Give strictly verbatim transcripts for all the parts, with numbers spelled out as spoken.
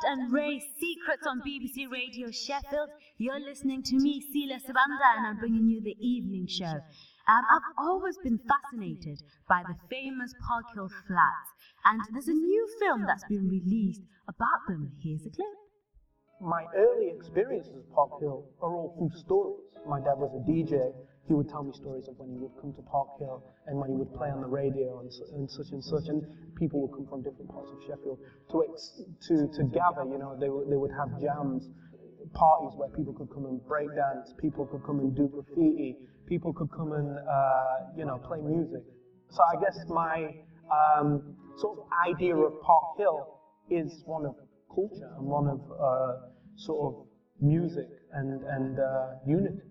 and Ray, Secrets on B B C Radio Sheffield. You're listening to me, Sila Sabanda, and I'm bringing you the evening show. Um, I've always been fascinated by the famous Park Hill Flats, and there's a new film that's been released about them. Here's a clip. My early experiences at Park Hill are all through stories. My dad was a D J. He would tell me stories of when he would come to Park Hill and when he would play on the radio and, and such and such, and people would come from different parts of Sheffield to ex- to to gather. You know, they they would have jams, parties where people could come and break dance, people could come and do graffiti, people could come and uh, you know play music. So I guess my um, sort of idea of Park Hill is one of culture and one of uh, sort of music and and uh, unity.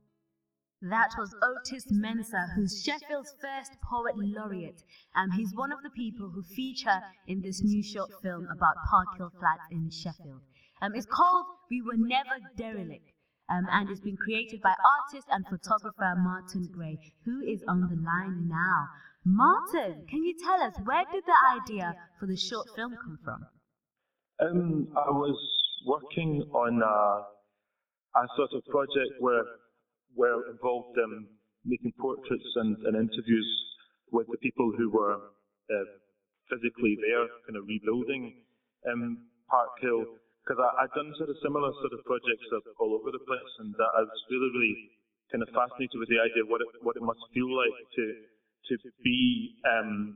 That was Otis Mensah, who's Sheffield's first poet laureate. Um, he's one of the people who feature in this new short film about Park Hill Flats in Sheffield. Um, it's called We Were Never Derelict, um, and it's been created by artist and photographer Martin Gray, who is on the line now. Martin, can you tell us, where did the idea for the short film come from? Um, I was working on a, a sort of project where where involved um, making portraits and, and interviews with the people who were uh, physically there, kind of rebuilding um, Park Hill. Because I'd done sort of similar sort of projects all over the place, and I was really, really kind of fascinated with the idea of what it, what it must feel like to to be um,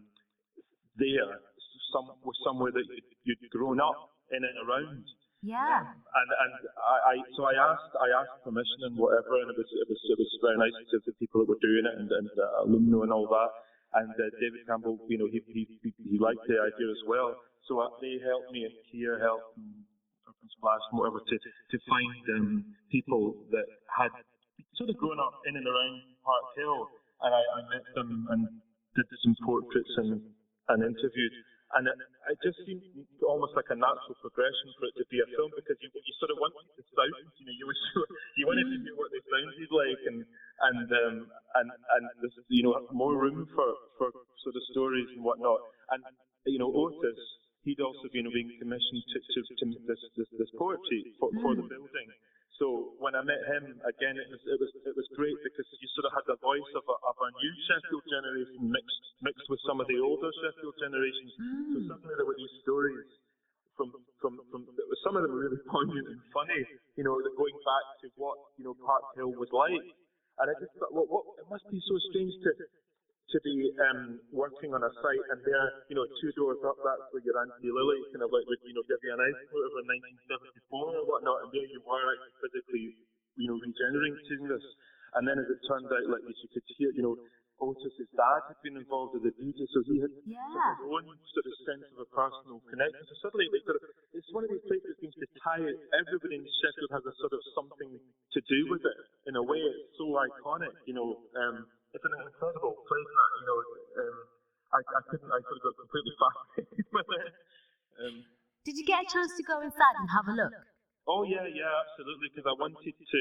there, some, somewhere that you'd grown up in and around. Yeah. And and I, I so I asked I asked permission and whatever, and it was it was it was very nice to the people that were doing it and and uh, alumni and all that. And uh, David Campbell, you know, he he he liked the idea as well. So uh, they helped me, and Kia helped, and Urban Splash and whatever, to to find um, people that had sort of grown up in and around Park Hill, and I, I met them and did some portraits and and interviewed. And it, it just seemed almost like a natural progression for it to be a film, because you you sort of wanted the sounds, you know, you was you wanted to hear what they sounded like, and and um, and and there's, you know, more room for, for sort of stories and whatnot. And you know, Otis, he'd also been being commissioned to to, to make this, this this poetry for, for the building. So when I met him again, it was it was it was great, because you sort of had the voice of a, of a new Sheffield generation mixed mixed with some of the older Sheffield generations. Mm. So suddenly there were these stories from from from some of them were really poignant and funny, you know, going back to what, you know, Park Hill was like. And I just thought, well, what, it must be so strange to to be um, working on a site, and there, you know, two doors up, that's where your Auntie Lily kind of like would, you know, give you an ice over in nineteen seventy-four or whatnot, and there you were actually physically, you know, regenerating this. And then as it turned out, like, you could hear, you know, Otis's dad had been involved as a D J, so he had yeah. his own sort of sense of a personal connection. So suddenly, like, sort of, it's one of these places that seems to tie it. Everybody in Sheffield has a sort of something to do with it. In a way, it's so iconic, you know. Um, it's an incredible place, that, you know. Um, I, I couldn't, I sort of got completely fascinated with it. Um, Did you get a chance to go inside and have a look? Oh yeah, yeah, absolutely. Because I wanted to.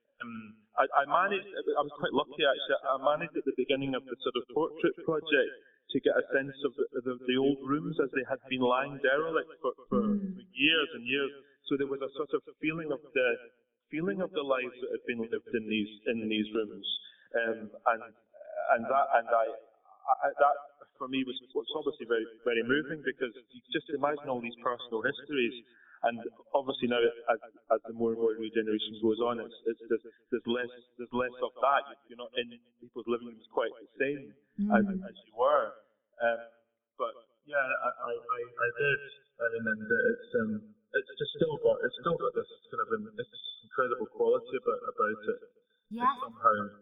Um, I, I managed. I was quite lucky actually. I managed at the beginning of the sort of portrait project to get a sense of the, the, the old rooms as they had been lying derelict for, for, mm. for years and years. So there was a sort of feeling of the feeling of the lives that had been lived in these in these rooms, um, and and that and I, I that for me was, was obviously very very moving, because you just imagine all these personal histories. And obviously now, as, as the more and more regeneration goes on, it's, it's there's, there's less there's less of that. You're not in people's living rooms quite the same mm. as, as you were. Um, but yeah, I, I, I, I did, and then it's um it's just still got it's still got this kind of an, it's incredible quality about about it. Yeah. Somehow.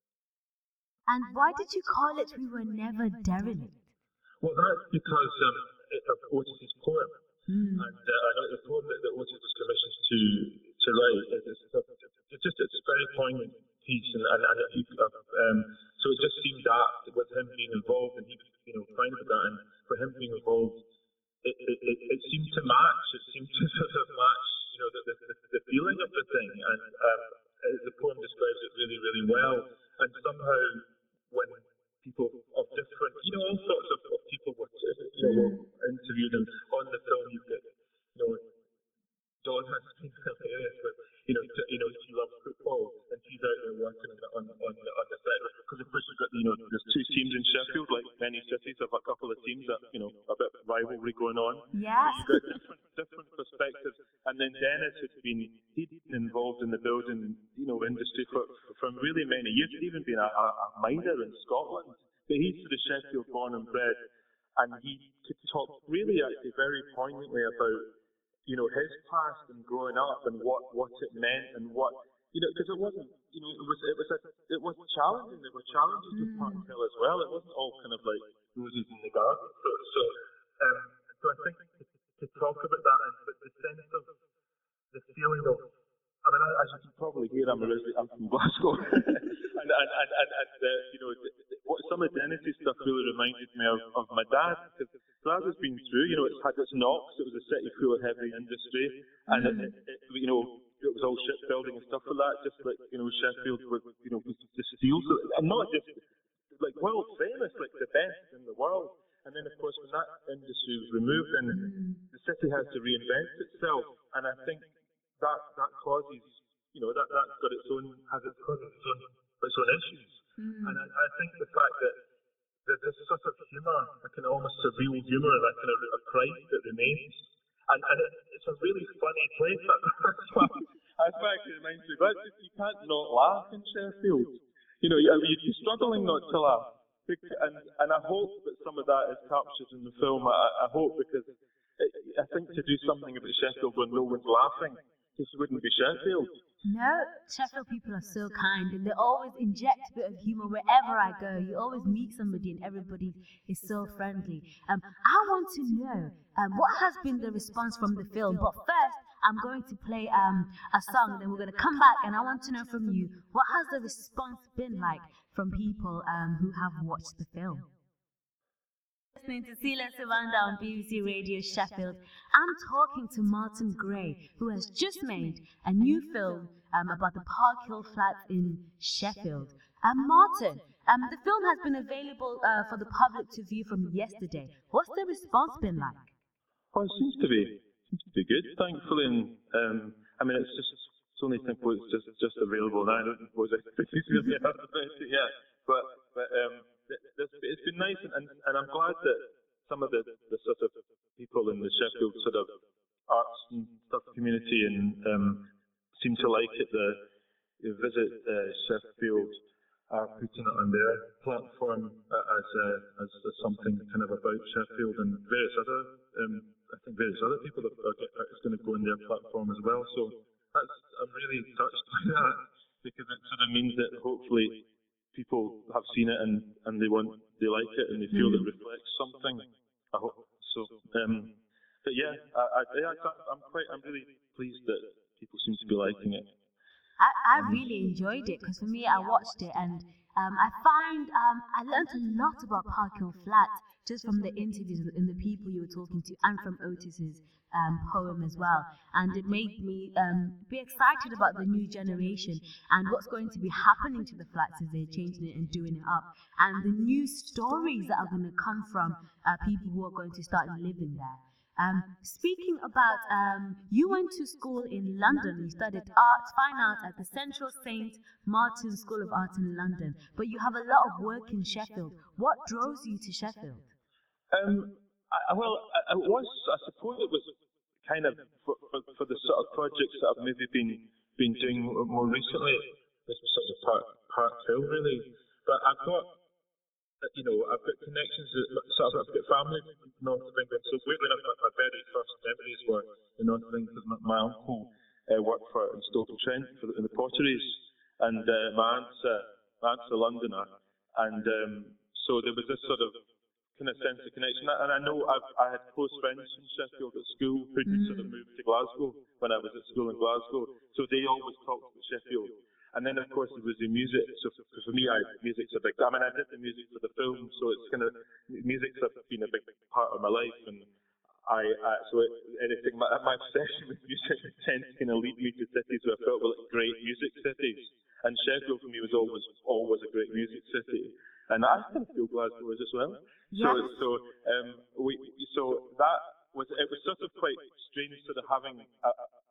And why did you call it We Were Never Derelict? Well, that's because um, it, of Otis's poem. Mm. And uh, I know the poem that, that Otis was commissioned to to write, it's, it's just it's a very poignant piece, and, and, and it, uh, um, so it just seemed that with him being involved, and he was, you know, fine with that, and for him being involved, it, it, it, it seemed to match, it seemed to sort of match, you know, the, the, the feeling of the thing, and um, the poem describes it really, really well, and somehow when people of different, you know, all sorts of, of people were, you know, were interviewed, and on the film you get, you know, that's been hilarious. But you know, to, you know, she loves football, and she's out there working on the, on, on the, on the set. Because of course you've got, you know, there's two teams in Sheffield, like many cities have a couple of teams that, you know, a bit of rivalry going on. Yes. You've got different different perspectives. And then Dennis has been he'd been involved in the building, you know, industry for for really many years. He'd even been a, a, a miner in Scotland. But he's sort of Sheffield born and bred, and he could talk really actually very poignantly about, you know, his past and growing up and what, what it meant and what, you know, because it wasn't, you know, it was it was a, it was challenging. There were challenges with Mm. Park Hill as well. It wasn't all kind of like roses in the garden. So, so, um, so I think to, to talk about that and but the sense of the feeling of, I mean, as you can probably hear, I'm originally I'm from Glasgow, and and and and, and uh, you know, what some of Dennis's stuff really reminded me of, of my dad, because Glasgow's been through, you know, it's had its knocks. It was a city full of heavy industry, and it, it, it, you know, it was all shipbuilding and stuff like that, just like, you know, Sheffield with, you know, with the steel, so, and not just like world famous, like the best in the world. And then, of course, when that industry was removed, then Mm. the city has to reinvent itself, and I think that that causes, you know, that that's got its own has its causes its own its own issues. Mm. And I, I think the fact that that there's sort of humour, a kind of almost surreal humour, and a kind of a pride that remains. And and it, it's a really funny place. That's why that's why it reminds me. But you can't not laugh in Sheffield. You know, you, you're struggling not to laugh. And and I hope that some of that is captured in the film. I, I hope, because it, I think to do something about Sheffield when no one's laughing, this wouldn't be Sheffield. No, Sheffield people are so kind, and they always inject a bit of humor wherever I go. You always meet somebody and everybody is so friendly. Um, I want to know um, what has been the response from the film. But first, I'm going to play um, a song, and then we're going to come back, and I want to know from you, what has the response been like from people um, who have watched the film? Listening to Sila Savanda on B B C Radio Sheffield. I'm talking to Martin Gray, who has just made a new film um, about the Park Hill flats in Sheffield. Um, Martin, um, the film has been available uh, for the public to view from yesterday. What's the response been like? Well, it seems to be seems to be good, thankfully. And um, I mean, it's just it's only simple. It's just just available now. I don't suppose it's really hard about it yet, but but um. It's been nice, and, and, and I'm glad that some of the, the sort of people in the Sheffield sort of arts and stuff community and um, seem to like it. The, the Visit uh, Sheffield are putting it on their platform as, uh, as as something kind of about Sheffield, and various other um, I think various other people that are, are, is going to go on their platform as well. So that's I'm really touched by that, because it sort of means that hopefully people have seen it and, and they want they like it and they feel mm. it reflects something. I hope so. Um, but yeah, I, I, yeah, I'm quite I'm really pleased that people seem to be liking it. I, I really enjoyed it, because for me, I watched it and um, I find um, I learned a lot about Park Hill Flats just from the interviews and the people you were talking to, and from Otis's um, poem as well. And it made me um, be excited about the new generation and what's going to be happening to the flats as they're changing it and doing it up, and the new stories that are going to come from uh, people who are going to start living there. Um, speaking about, um, you went to school in London. You studied art, fine art at the Central Saint Martin School of Art in London, but you have a lot of work in Sheffield. What drove you to Sheffield? Um, I, well, I, I was, I suppose it was kind of for, for, for the sort of projects that I've maybe been been doing more recently. This was sort of Park, Park Hill, really. But I've got, you know, I've got connections, sort of, I've got family in North of England. So weirdly enough, my, my very first memories were in North of England, because my, my uncle uh, worked for in Stoke-on-Trent for the, in the potteries, and uh, my aunt's uh, my aunt's a Londoner, and um, so there was this sort of kind of sense of connection. And I know I've, I had close friends from Sheffield at school who mm. sort of moved to Glasgow when I was at school in Glasgow, so they always talked about Sheffield. And then, of course, there was the music. So for me, I, music's a big. I mean, I did the music for the film, so it's kind of music's been a big part of my life. And I, I so it, anything, my, my obsession with music tends to kind of lead me to cities where I felt were like great music cities. And Sheffield for me was always always a great music city. And I kind of feel Glasgow is as well. Yes. So so um we so that was it was sort of quite strange, sort of having a,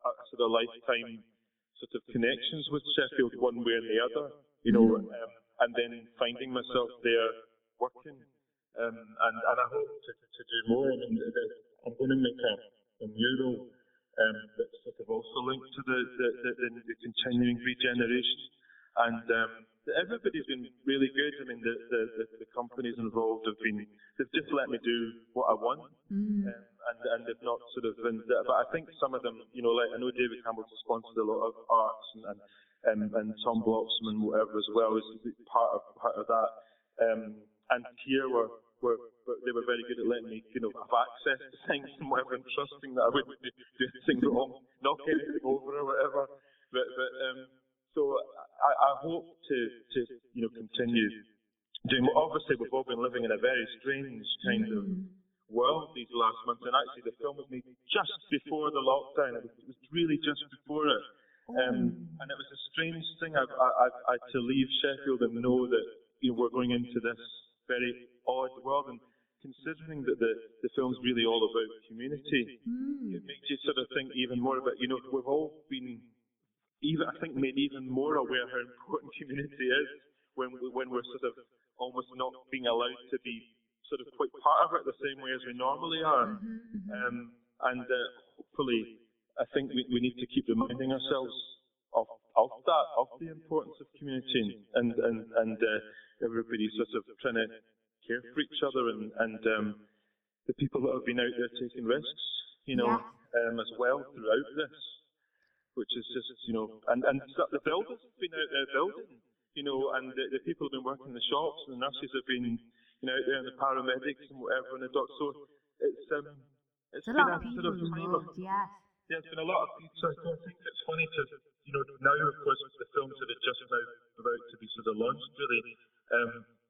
uh, sort of lifetime sort of connections with Sheffield, one way and the other, you know, Mm. um, and then finding myself there working, um, and, and I hope to, to do more. I mean, the, I'm going to make a, a mural um, that's sort of also linked to the, the, the, the, the continuing regeneration, and um, everybody's been really good. I mean, the, the, the, the companies involved have been, they've just let me do what I want. Mm. Um, and, and they've not sort of been, but I think some of them, you know, like I know David Campbell's sponsored a lot of arts, and and, um, and Tom Bloxham and whatever as well is part of part of that. Um, and here were, were were they were very good at letting me, you know, have access to things and whatever, and trusting that I wouldn't be doing anything wrong, knocking anything over or whatever. But but um, so I, I hope to to you know continue doing. Obviously, we've all been living in a very strange kind of Mm. world these last months, and actually the film was made just before the lockdown. It was, it was really just before it, um, and it was a strange thing. I, I, I, I to leave Sheffield and know that you know we're going into this very odd world, and considering that the the film's really all about community, Mm. it makes you sort of think even more about you know we've all been even I think made even more aware how important community is when we, when we're sort of almost not being allowed to be sort of quite part of it the same way as we normally are. Mhm, mhm. Um, and uh, hopefully, I think we, we need to keep reminding ourselves of, of that, of the importance of community, and and and uh, everybody sort of trying to care for each other, and and um, the people that have been out there taking risks, you know, Yeah. um, as well throughout this, which is just you know, and and so the builders have been out there building, you know, and the, the people have been working in the shops, and the nurses have been you know, out there and the paramedics and whatever, and the doctor. So it's um, it's There's a been lot a of people sort of time of involved, yes. yeah, it's been a lot of people. So I think it's funny to you know now of course the films that are just now about to be sort of launched really. Um,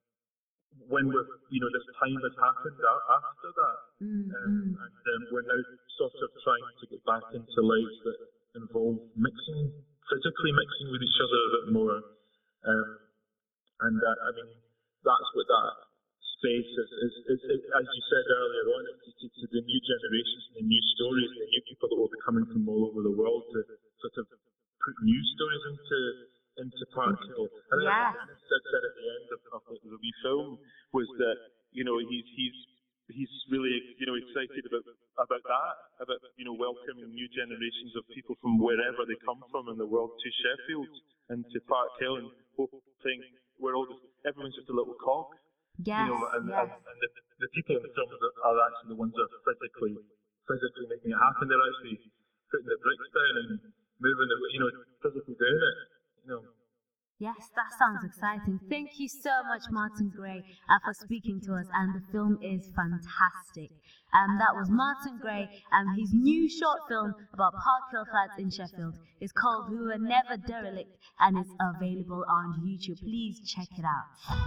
when we're you know this time has happened a- after that, Mm, um, mm. and um, we're now sort of trying to get back into lives that involve mixing, physically mixing with each other a bit more, um, and uh, I mean that's what that space is, is, is, is, as you said earlier on, it's to, to the new generations and the new stories, the new people that will be coming from all over the world to sort of put new stories into into Park Hill. And then Yeah. Dennis said, said at the end of, of the, the wee film was that you know he's he's he's really you know excited about about that, about you know welcoming new generations of people from wherever they come from in the world to Sheffield and to Park Hill, and hoping we're all just everyone's just a little cog. Yes, You know, and, yes. and, and the, the people in the film are, are actually the ones that are physically, physically making it happen. They're actually putting the bricks down and moving it, you know, physically doing it. You know. Yes, that sounds exciting. Thank you so much, Martin Gray, uh, for speaking to us. And the film is fantastic. Um, that was Martin Gray, and his new short film about Park Hill Flats in Sheffield is called We Were Never Derelict, and it's available on YouTube. Please check it out.